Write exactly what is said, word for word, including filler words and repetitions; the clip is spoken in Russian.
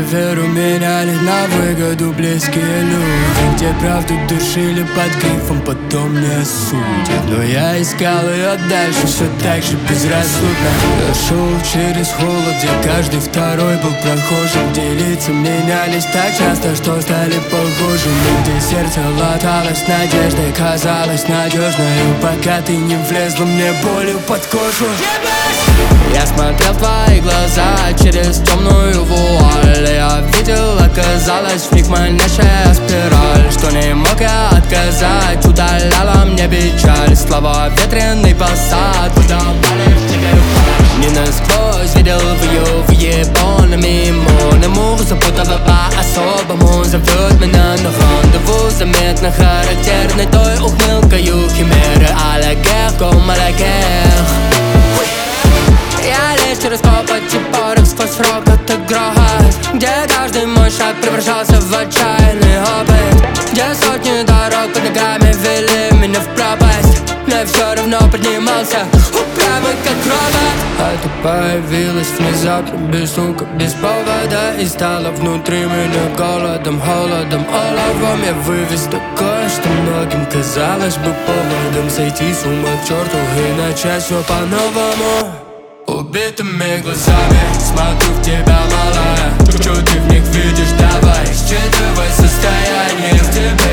веру меняли на выгоду близкие люди, где правду душили под грифом, потом не судят. Но я искал ее дальше, все так же безрассудно. Я шел через холод, где каждый второй был прохожим, где лица менялись так часто, что стали похожими, где сердце латалось надеждой, казалось надежной, пока ты не влезла мне болью под кожу. Я смотрел в твои глаза через темную вуаль. Я видел, оказалось в них манящая спираль, что не мог я отказать, удаляла мне печаль. Слова ветреный посад, выдавали в тебе фальшь. Не насквозь видел в ее въебоном иммунному, запутала по-особому, зовет меня на рандеву, заметно характерной той ухмылкою химеры а-ля герком, а-ля гер. Я лишь через копоть и порыв сквозь рокот и грохот, где каждый мой шаг превращался в отчаянный опыт, где сотни дорог под ногами вели меня в пропасть, но я все равно поднимался, упрямый как робот. А ты появилась внезапно, без звука, без повода, и стала внутри меня голодом, холодом, оловом. Я вывез такое, что многим казалось бы поводом сойти с ума к черту и начать все по-новому. Убитыми глазами смотрю в тебя, малая, что ты в них видишь, давай считывай состояние в тебе.